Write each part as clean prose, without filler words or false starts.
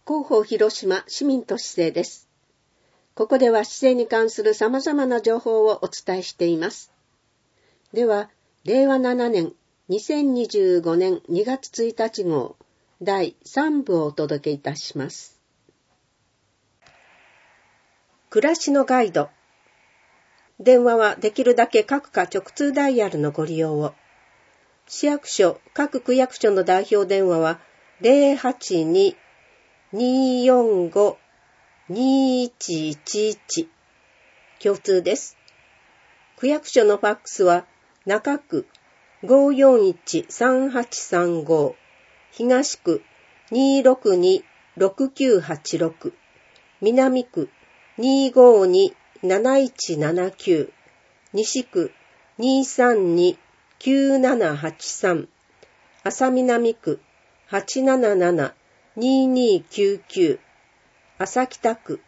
広報広島市民都市政です。ここでは市政に関する様々な情報をお伝えしています。では、令和7年2025年2月1日号第3部をお届けいたします。暮らしのガイド。電話はできるだけ各課直通ダイヤルのご利用を。市役所、各区役所の代表電話は 082-245-2111 共通です。区役所のファックスは中区 541-3835 東区 262-6986 南区 252-7179 西区 232-9783 安佐南区 877-2299 安佐北区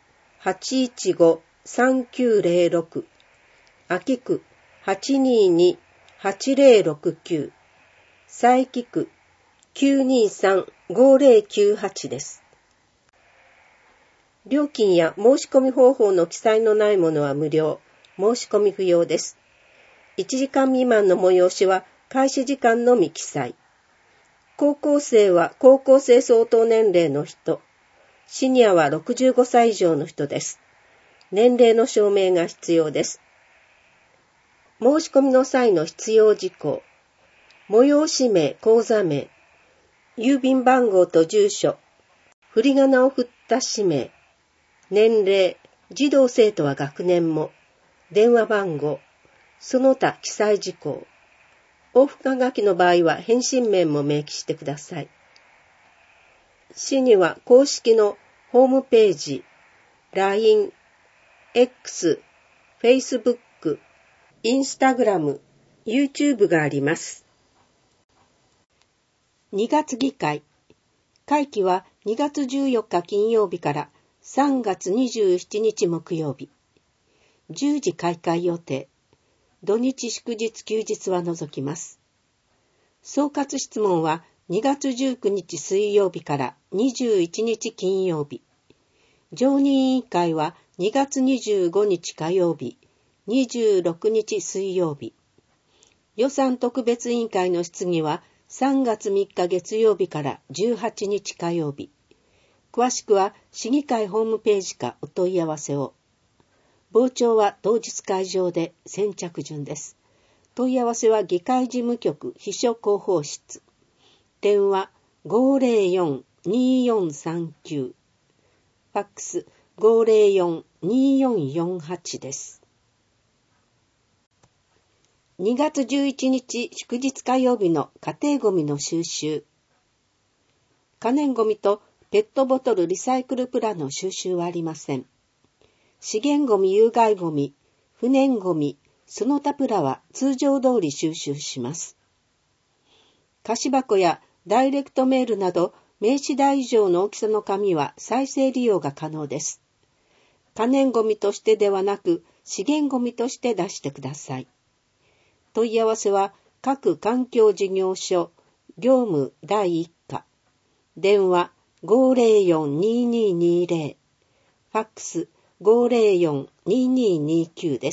815-3906 安芸区 822-8069 佐伯区 923-5098 です。料金や申し込み方法の記載のないものは無料、申し込み不要です。1時間未満の催しは開始時間のみ記載。高校生は高校生相当年齢の人、シニアは65歳以上の人です。年齢の証明が必要です。申し込みの際の必要事項、催し名、口座名、郵便番号と住所、振り仮名を振った氏名、年齢、児童生徒は学年も、電話番号、その他記載事項。往復はがきの場合は返信面も明記してください。市には公式のホームページ、LINE、X、Facebook、Instagram、YouTube があります。2月議会。会期は2月14日金曜日から3月27日木曜日。10時開会予定。土日祝日休日は除きます。総括質問は2月19日水曜日から21日金曜日。常任委員会は2月25日火曜日、26日水曜日。予算特別委員会の質疑は3月3日月曜日から18日火曜日。詳しくは市議会ホームページかお問い合わせを。傍聴は当日会場で先着順です。問い合わせは議会事務局秘書広報室。電話 504-2439。ファックス 504-2448 です。2月11日祝日火曜日の家庭ごみの収集。可燃ごみとペットボトルリサイクルプラの収集はありません。資源ごみ、有害ごみ、不燃ごみ、その他プラは通常通り収集します。貸箱やダイレクトメールなど名刺代以上の大きさの紙は再生利用が可能です。可燃ごみとしてではなく資源ごみとして出してください。問い合わせは各環境事業所業務第1課。電話 504-2220。ファックス504-2229 です。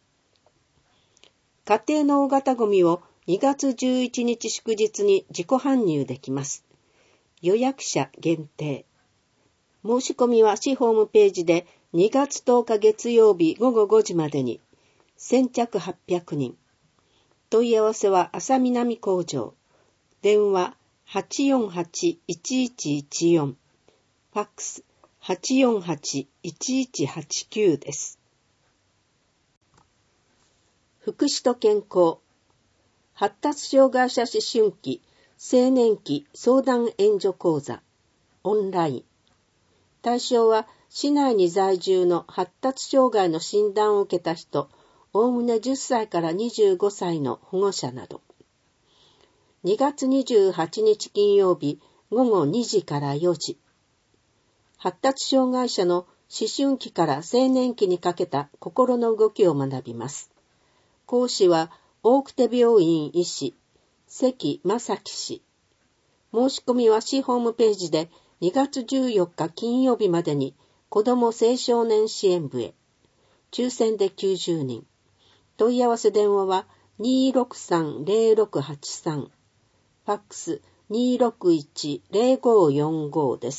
家庭の大型ゴミを2月11日祝日に自己搬入できます。予約者限定。申し込みは市ホームページで2月10日月曜日午後5時までに。先着800人。問い合わせは安佐南工場。電話 848-1114。ファックス848-1189 です。福祉と健康。発達障害者思春期、青年期相談援助講座。オンライン。対象は市内に在住の発達障害の診断を受けた人、おおむね10歳から25歳の保護者など。2月28日金曜日午後2時から4時。発達障害者の思春期から青年期にかけた心の動きを学びます。講師は大久手病院医師、関正樹氏。申し込みは市ホームページで 2月14日金曜日までに子ども青少年支援部へ。抽選で90人。問い合わせ電話は 263-0683。ファックス 261-0545 です。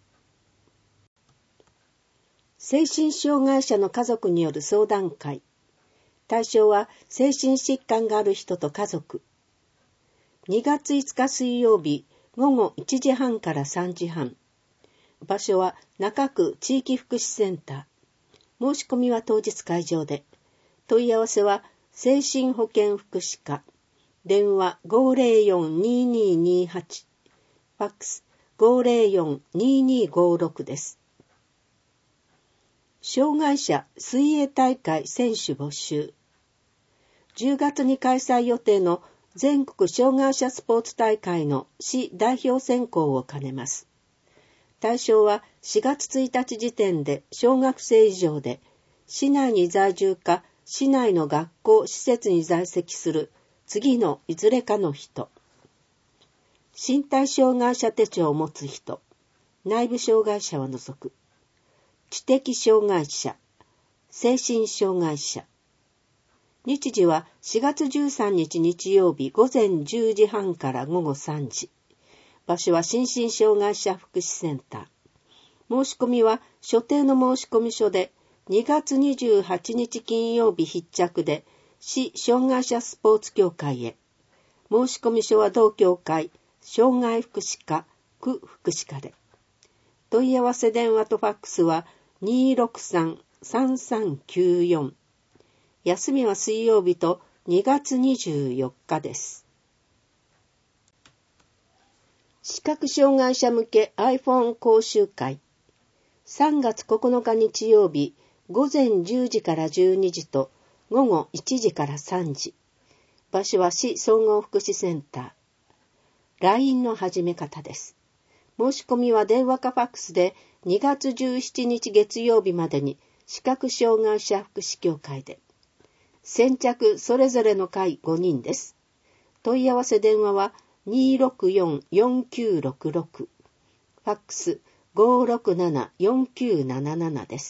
精神障害者の家族による相談会。対象は精神疾患がある人と家族。2月5日水曜日午後1時半から3時半。場所は中区地域福祉センター。申し込みは当日会場で。問い合わせは精神保健福祉課。電話 504-2228。ファックス 504-2256 です。障害者水泳大会選手募集。10月に開催予定の全国障害者スポーツ大会の市代表選考を兼ねます。対象は4月1日時点で小学生以上で、市内に在住か市内の学校施設に在籍する次のいずれかの人。身体障害者手帳を持つ人。内部障害者は除く。知的障害者。精神障害者。日時は4月13日日曜日午前10時半から午後3時。場所は心身障害者福祉センター。申し込みは所定の申込書で2月28日金曜日必着で市障害者スポーツ協会へ。申込書は同協会障害福祉課区福祉課で。問い合わせ電話とファックスは 263-3394。休みは水曜日と2月24日です。視覚障害者向け iPhone 講習会。3月9日日曜日午前10時から12時と午後1時から3時。場所は市総合福祉センター。LINE の始め方です。申し込みは電話かファックスで2月17日月曜日までに視覚障害者福祉協会で。先着それぞれの会5人です。問い合わせ電話は 264-4966。ファックス 567-4977 です。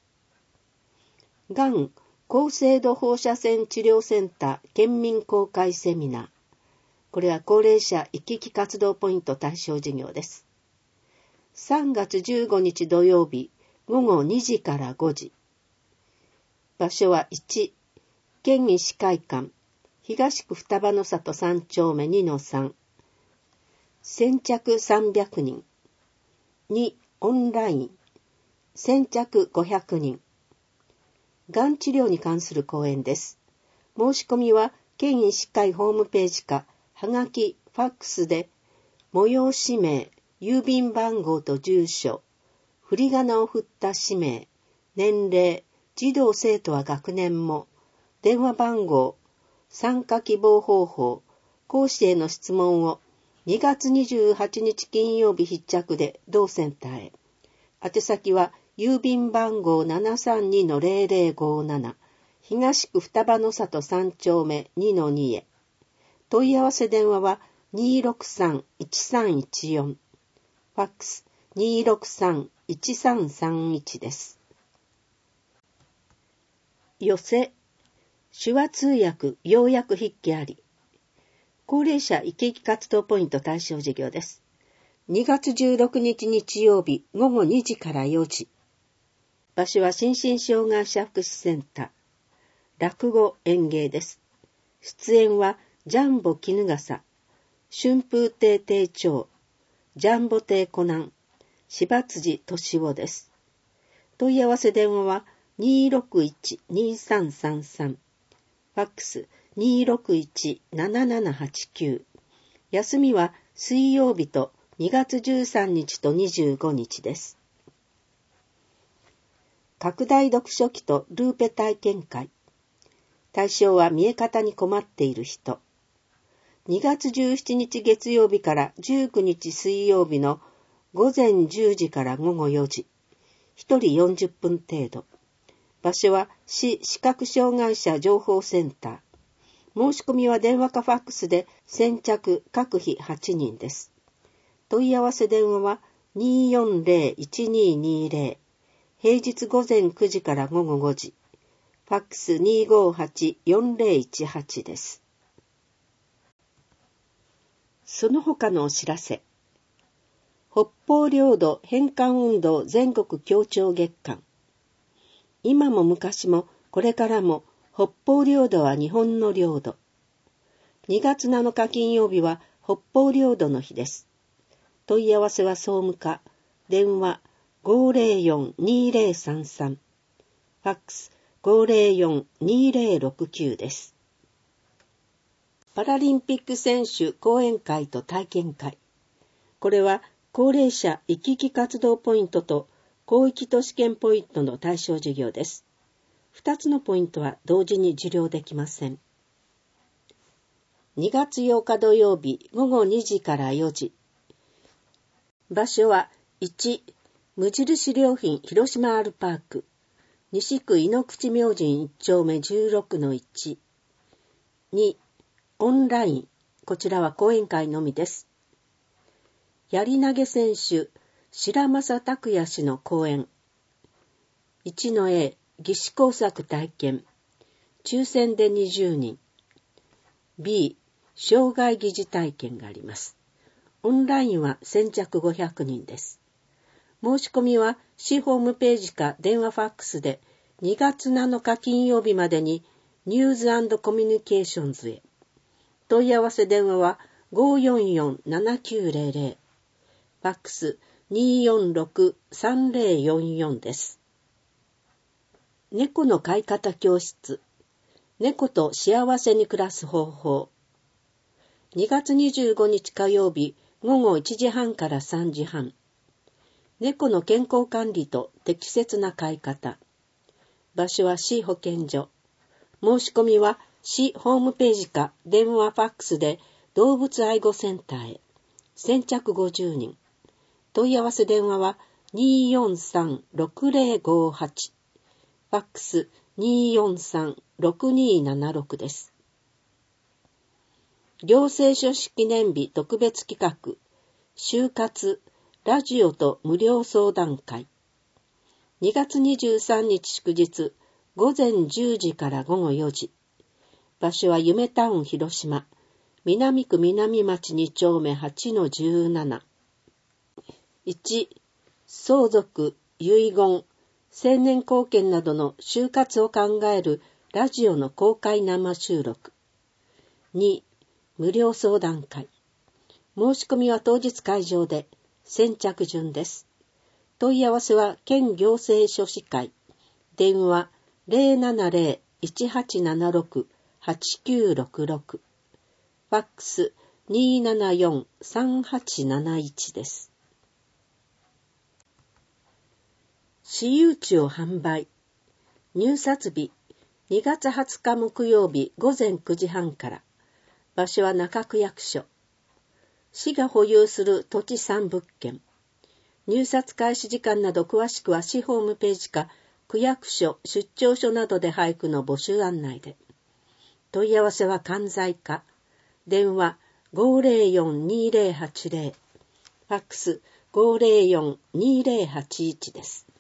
がん高精度放射線治療センター県民公開セミナー。これは高齢者行き来活動ポイント対象事業です。3月15日土曜日午後2時から5時。場所は1、県医師会館、東区双葉の里3丁目 2-3。先着300人。2、オンライン。先着500人。がん治療に関する講演です。申し込みは県医師会ホームページか、はがき、ファックスで、催し名、郵便番号と住所、振り仮名を振った氏名、年齢、児童生徒は学年も、電話番号、参加希望方法、講師への質問を2月28日金曜日必着で同センターへ。宛先は郵便番号 732-0057 東区双葉の里3丁目 2-2 へ。問い合わせ電話は 263-1314。ファックス 263-1331 です。寄せ手話通訳要約筆記あり。高齢者生き生き活動ポイント対象事業です。2月16日日曜日午後2時から4時。場所は心身障害者福祉センター。落語演芸です。出演はジャンボ衣笠、春風亭亭長、ジャンボ亭コナン、柴辻敏夫です。問い合わせ電話は 261-2333。ファックス 261-7789。休みは水曜日と2月13日と25日です。拡大読書機とルーペ体験会。対象は見え方に困っている人。2月17日月曜日から19日水曜日の午前10時から午後4時。1人40分程度。場所は市視覚障害者情報センター。申し込みは電話かファックスで先着各日8人です。問い合わせ電話は 240-1220、平日午前9時から午後5時、ファックス 258-4018 です。その他のお知らせ。北方領土返還運動全国協調月間。今も昔もこれからも北方領土は日本の領土。2月7日金曜日は北方領土の日です。問い合わせは総務課、電話 504-2033、ファックス 504-2069 です。パラリンピック選手講演会と体験会。これは高齢者行き来活動ポイントと広域都市圏ポイントの対象事業です。2つのポイントは同時に受領できません。2月8日土曜日午後2時から4時。場所は1、無印良品広島 R パーク、西区井ノ口明神1丁目 16-1。2、オンライン、こちらは講演会のみです。やり投げ選手、白正拓也氏の講演。1-A、義肢工作体験、抽選で20人。B、障害疑似体験があります。オンラインは先着500人です。申し込みは市ホームページか電話ファックスで2月7日金曜日までにニューズ&コミュニケーションズへ。問い合わせ電話は 544-7900、ファックス 246-3044 です。猫の飼い方教室。猫と幸せに暮らす方法。2月25日火曜日午後1時半から3時半。猫の健康管理と適切な飼い方。場所は市保健所。申し込みは市ホームページか電話ファックスで動物愛護センターへ。先着50人。問い合わせ電話は 243-6058。ファックス 243-6276 です。行政書士記念日特別企画、就活、ラジオと無料相談会。2月23日祝日、午前10時から午後4時。場所は夢タウン広島、南区南町2丁目 8-17。1、相続、遺言、青年貢献などの就活を考えるラジオの公開生収録。2、無料相談会。申し込みは当日会場で、先着順です。問い合わせは県行政書士会。電話 070-1876-8966。ファックス 274-3871 です。私有地を販売。入札日2月20日木曜日午前9時半から。場所は中区役所。市が保有する土地3物件。入札開始時間など詳しくは市ホームページか区役所、出張所などで配布の募集案内で。問い合わせは関西課。電話 504-2080。ファックス 504-2081 です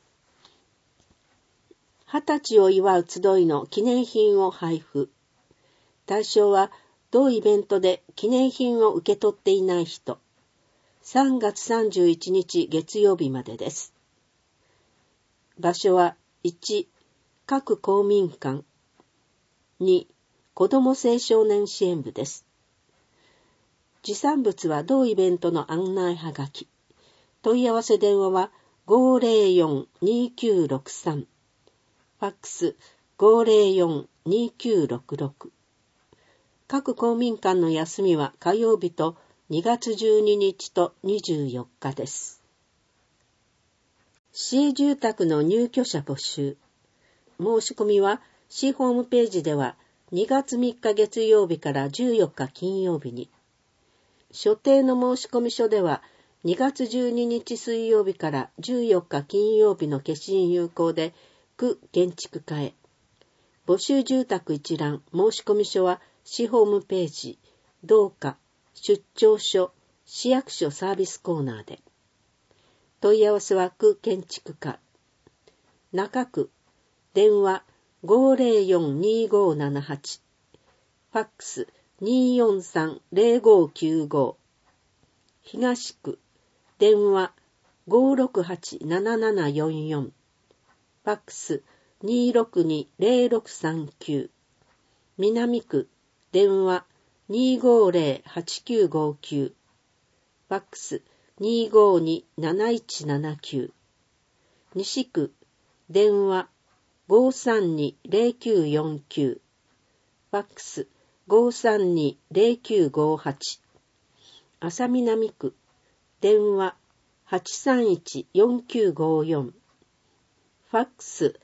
。20歳を祝う集いの記念品を配布。対象は同イベントで記念品を受け取っていない人。3月31日月曜日までです。場所は1、各公民館。2、子ども青少年支援部です。持参物は同イベントの案内はがき。問い合わせ電話は 504-2963。ファックス 504-2966。各公民館の休みは火曜日と2月12日と24日です。市営住宅の入居者募集。申し込みは市ホームページでは2月3日月曜日から14日金曜日に。所定の申し込み書では2月12日水曜日から14日金曜日の消印有効で区建築課へ。募集住宅一覧申し込み書は市ホームページ、同課、出張所、市役所サービスコーナーで。 問い合わせは区建築課。中区、電話 504-2578。ファックス 243-0595。東区、電話 568-7744。ファックス 262-0639。南区、電話 250-8959。ファックス 252-7179。西区、電話 532-0949。ファックス 532-0958。浅南区、電話 831-4954。ファックス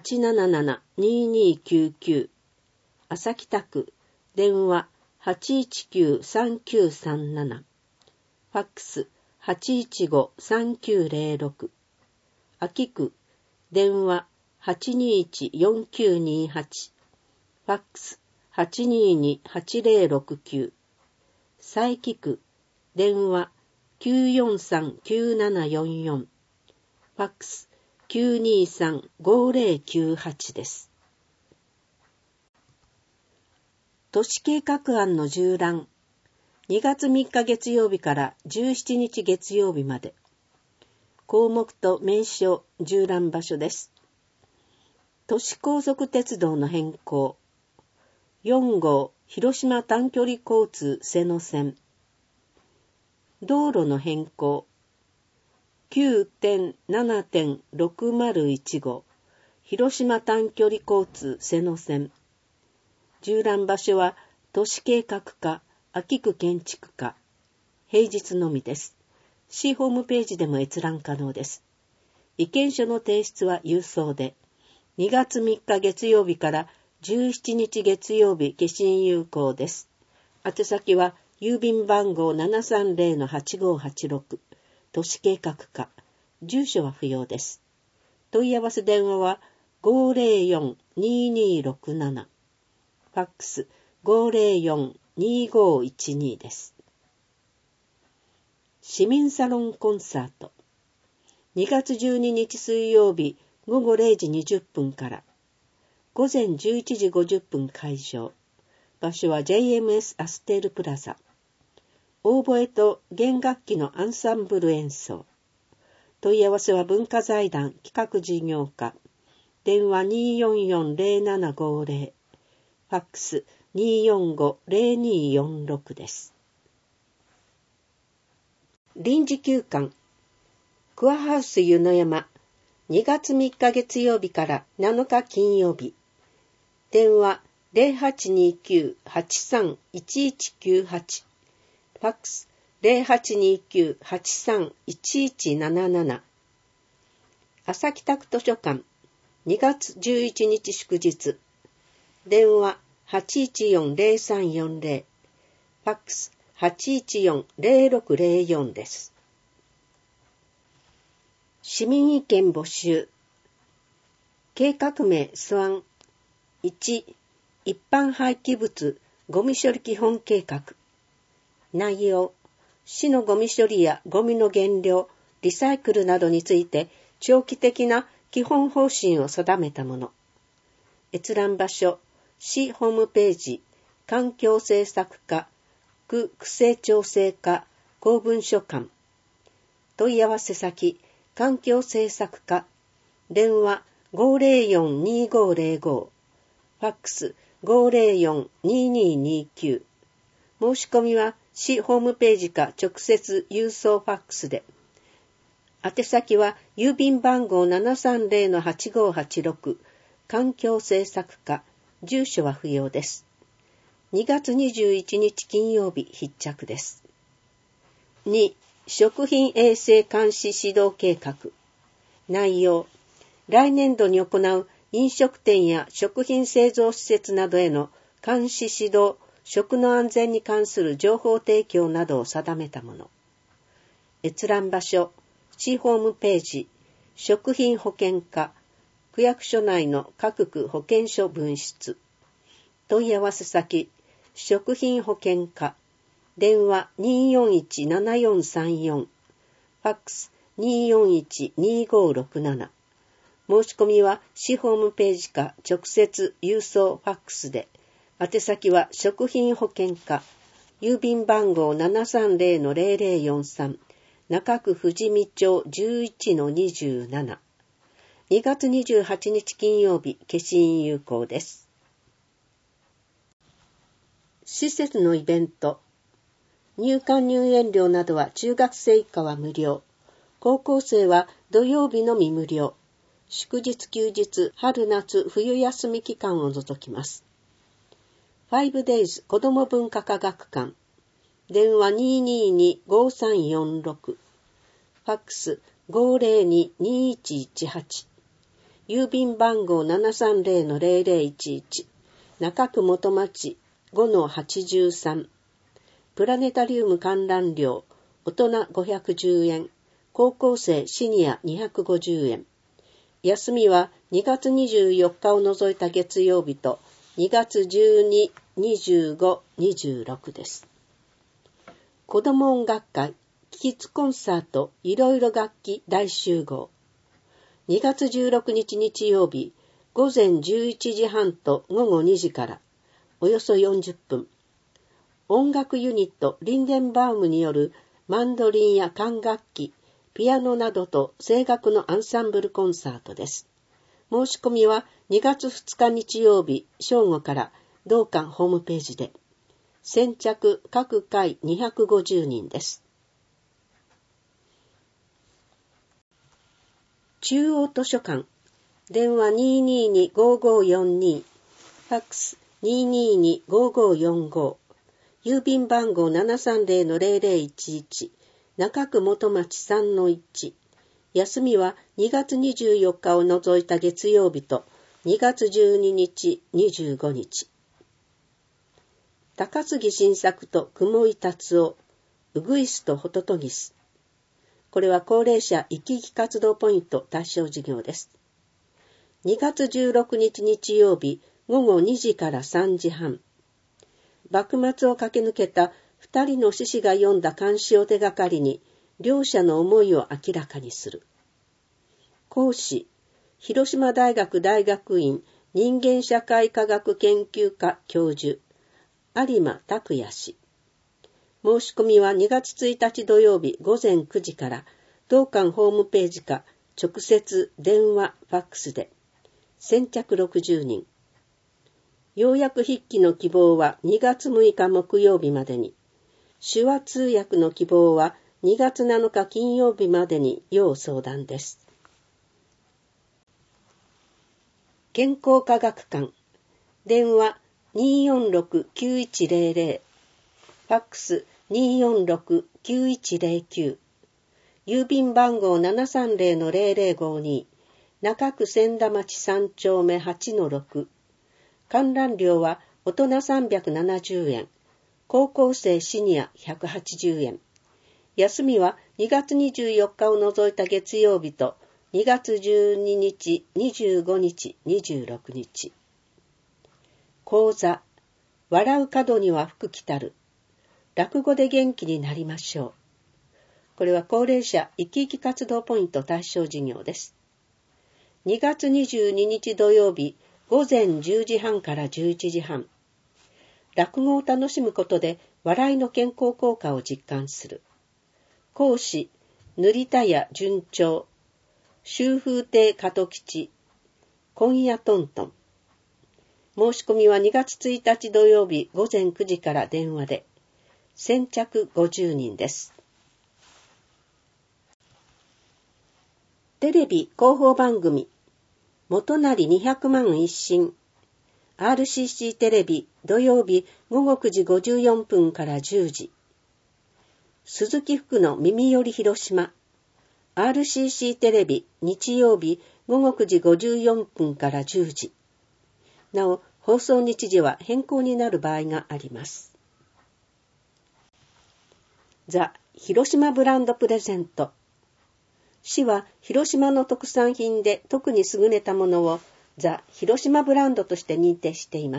877-2299。浅北区、電話 819-3937。ファックス 815-3906。秋区、電話 821-4928。ファックス 822-8069。佐伯区、電話 943-9744。ファックス 923-5098 です。都市計画案の縦覧。2月3日月曜日から17日月曜日まで。項目と名称、縦覧場所です。都市高速鉄道の変更。4号広島短距離交通瀬野線。道路の変更。9.7.601 号広島短距離交通瀬野線。縦覧場所は都市計画課、秋区建築課。平日のみです。市ホームページでも閲覧可能です。意見書の提出は郵送で、2月3日月曜日から17日月曜日消印有効です。宛先は郵便番号 730-8586 都市計画課。住所は不要です。問い合わせ電話は 504-2267。ファックス 504-2512 です。市民サロンコンサート。2月12日水曜日午後0時20分から。午前11時50分開場。場所は JMS アステールプラザ。オーボエと弦楽器のアンサンブル演奏。問い合わせは文化財団企画事業課。電話 244-0750。ファックス 245-0246 です。臨時休館。クアハウス湯の山。2月3日月曜日から7日金曜日。電話 0829-83-1198。ファックス 0829-83-1177。朝北区図書館。2月11日祝日。電話 814-0340。ファックス 814-0604 です。市民意見募集。計画名素案。1、一般廃棄物ゴミ処理基本計画。内容、市のゴミ処理やゴミの減量、リサイクルなどについて長期的な基本方針を定めたもの。閲覧場所、市ホームページ、環境政策課、区区政調整課、公文書館。問い合わせ先、環境政策課。電話 504-2505。ファックス 504-2229。申し込みは市ホームページか直接郵送ファックスで。宛先は郵便番号 730-8586。環境政策課。住所は不要です。2月21日金曜日必着です。2、食品衛生監視指導計画。内容、来年度に行う飲食店や食品製造施設などへの監視指導、食の安全に関する情報提供などを定めたもの。閲覧場所、市ホームページ、食品保健課、区役所内の各区保健所分室。問い合わせ先、食品保健課。電話 241-7434。ファックス 241-2567。申し込みは市ホームページか直接郵送ファックスで、宛先は食品保健課、郵便番号 730-0043、中区富士見町 11-27。2月28日金曜日、消印有効です。施設のイベント。入館入園料などは中学生以下は無料。高校生は土曜日のみ無料。祝日休日、春夏冬休み期間を除きます。5days 子ども文化科学館。電話 222-5346。ファックス 502-2118。郵便番号 730-0011。中区元町 5-83。プラネタリウム観覧料、大人510円。高校生シニア250円。休みは2月24日を除いた月曜日と2月12、25、26です。子ども音楽会、キッズコンサート、いろいろ楽器大集合。2月16日日曜日、午前11時半と午後2時から、およそ40分。音楽ユニットリンデンバウムによるマンドリンや管楽器、ピアノなどと声楽のアンサンブルコンサートです。申し込みは2月2日日曜日正午から同館ホームページで。先着各回250人です。中央図書館。電話 222-5542。ファックス 222-5545。郵便番号 730-0011。中区元町 3-1。休みは2月24日を除いた月曜日と2月12日、25日。高杉晋作と雲井達夫、ウグイスとホトトギス。これは高齢者生き生き活動ポイント対象事業です。2月16日日曜日午後2時から3時半。幕末を駆け抜けた2人の志士が読んだ漢詩を手がかりに、両者の思いを明らかにする。講師、広島大学大学院人間社会科学研究科教授、有馬拓也氏。申し込みは2月1日土曜日午前9時から、同館ホームページか直接電話、ファックスで。先着60人。要約筆記の希望は2月6日木曜日までに。手話通訳の希望は2月7日金曜日までに要相談です。健康科学館。電話 246-9100。ファックス 246-9109。郵便番号 730-0052。中区千田町3丁目 8-6。観覧料は大人370円。高校生シニア180円。休みは2月24日を除いた月曜日と2月12日、25日、26日。講座、笑う門には福来たる。落語で元気になりましょう。これは高齢者生き生き活動ポイント対象事業です。2月22日土曜日、午前10時半から11時半。落語を楽しむことで笑いの健康効果を実感する。講師、塗田屋順調、秋風亭加藤吉、今夜トントン。申し込みは2月1日土曜日午前9時から電話で。先着50人です。テレビ広報番組、元成200万一新。RCC テレビ土曜日午後9時54分から10時。鈴木福の耳より広島。RCC テレビ日曜日午後9時54分から10時。なお、放送日時は変更になる場合があります。ザ・広島ブランドプレゼント。市は広島の特産品で特に優れたものをザ・広島ブランドとして認定しています。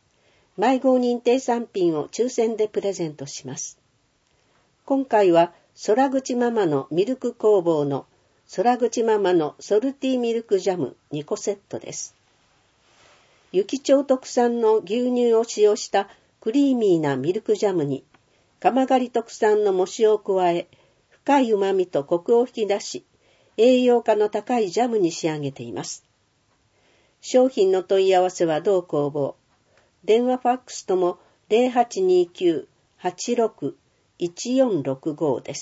迷子認定産品を抽選でプレゼントします。今回は空口ママのミルク工房の空口ママのソルティミルクジャム2個セットです。雪町特産の牛乳を使用したクリーミーなミルクジャムに鎌狩特産の藻塩を加え、深い旨味とコクを引き出し、栄養価の高いジャムに仕上げています。商品の問い合わせは同工房。電話ファックスとも 0829-86-1465 です。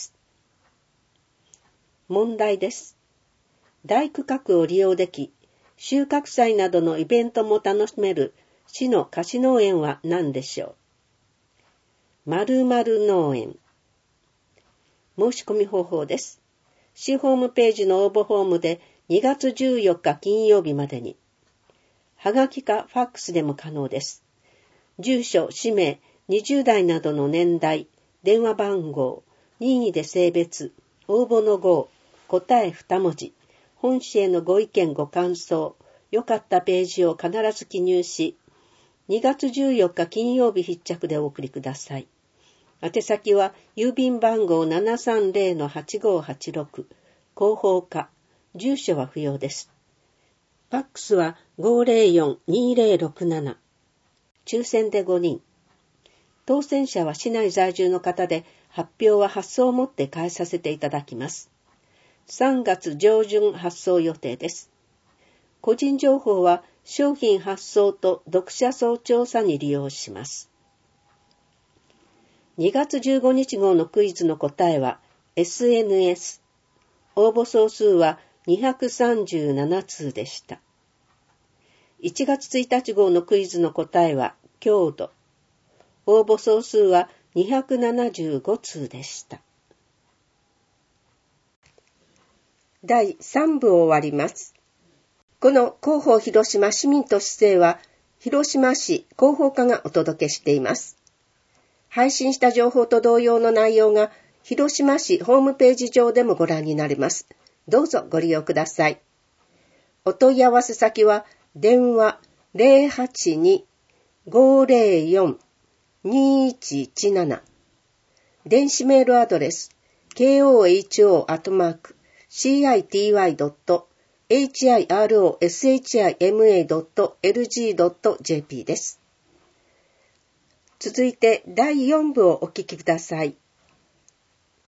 問題です。大区画を利用でき、収穫祭などのイベントも楽しめる市の菓子農園は何でしょう。〇〇農園。申し込み方法です。市ホームページの応募フォームで2月14日金曜日までに。はがきかファックスでも可能です。住所、氏名、20代などの年代、電話番号、任意で性別、応募の号、答え2文字、本市へのご意見ご感想、良かったページを必ず記入し、2月14日金曜日必着でお送りください。宛先は郵便番号 730-8586 広報課、住所は不要です。ファックスは 504-2067、抽選で5人。当選者は市内在住の方で、発表は発送をもって返させていただきます。3月上旬発送予定です。個人情報は商品発送と読者層調査に利用します。2月15日号のクイズの答えは SNS。応募総数は237通でした。1月1日号のクイズの答えは郷土。応募総数は275通でした。第3部を終わります。この広報広島市民と市政は広島市広報課がお届けしています。配信した情報と同様の内容が広島市ホームページ上でもご覧になれます。どうぞご利用ください。お問い合わせ先は電話 082-504-2117 電子メールアドレス koho@city.hiroshima.lg.jp です。続いて第4部をお聞きください。